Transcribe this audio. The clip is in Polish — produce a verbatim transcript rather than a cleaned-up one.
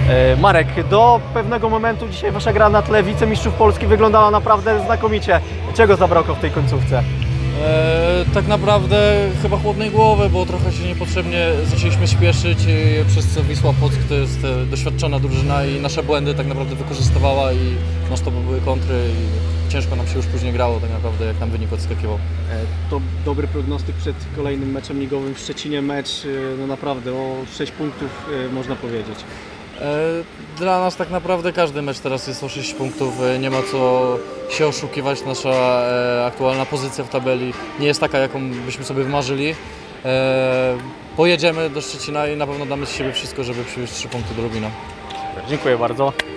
Marek, do pewnego momentu dzisiaj wasza gra na tle wicemistrzów Polski wyglądała naprawdę znakomicie. Czego zabrakło w tej końcówce? Eee, tak naprawdę chyba chłodnej głowy, bo trochę się niepotrzebnie zaczęliśmy śpieszyć, i przez co Wisła Płock to jest e, doświadczona drużyna i nasze błędy tak naprawdę wykorzystywała i non stop były kontry i ciężko nam się już później grało tak naprawdę, jak nam wynik odskakiwał. To dobry prognostyk przed kolejnym meczem ligowym w Szczecinie, mecz no naprawdę o sześć punktów można powiedzieć. Dla nas tak naprawdę każdy mecz teraz jest o sześć punktów, nie ma co się oszukiwać, nasza aktualna pozycja w tabeli nie jest taka, jaką byśmy sobie wymarzyli. Pojedziemy do Szczecina i na pewno damy z siebie wszystko, żeby przywieźć trzy punkty do Lubina. Dziękuję bardzo.